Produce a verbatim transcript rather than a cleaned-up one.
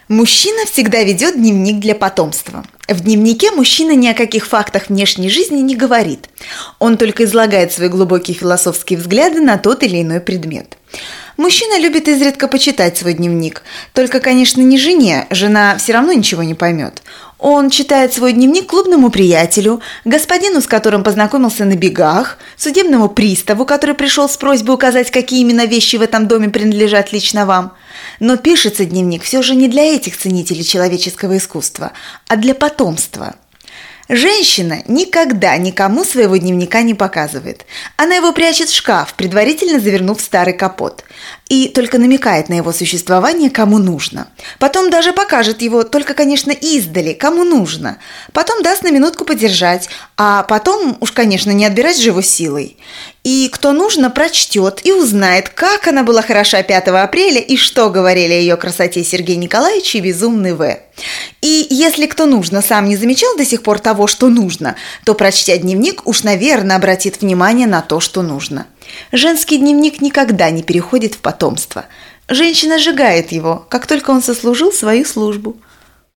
Мужчина всегда ведет дневник для потомства. В дневнике мужчина ни о каких фактах внешней жизни не говорит. Он только излагает свои глубокие философские взгляды на тот или иной предмет. Мужчина любит изредка почитать свой дневник. Только, конечно, не жене, жена все равно ничего не поймет. Он читает свой дневник клубному приятелю, господину, с которым познакомился на бегах, судебному приставу, который пришел с просьбой указать, какие именно вещи в этом доме принадлежат лично вам. Но пишется дневник все же не для этих ценителей человеческого искусства, а для потомства. Женщина никогда никому своего дневника не показывает. Она его прячет в шкаф, предварительно завернув в старый капот. И только намекает на его существование, кому нужно. Потом даже покажет его, только, конечно, издали, кому нужно. Потом даст на минутку подержать, а потом, уж, конечно, не отбирать же его силой. И кто нужно, прочтет и узнает, как она была хороша пятого апреля и что говорили о ее красоте Сергей Николаевич и безумный В. И если кто нужно сам не замечал до сих пор того, что нужно, то, прочтя дневник, уж, наверное, обратит внимание на то, что нужно. Женский дневник никогда не переходит в потомство. Женщина сжигает его, как только он сослужил свою службу.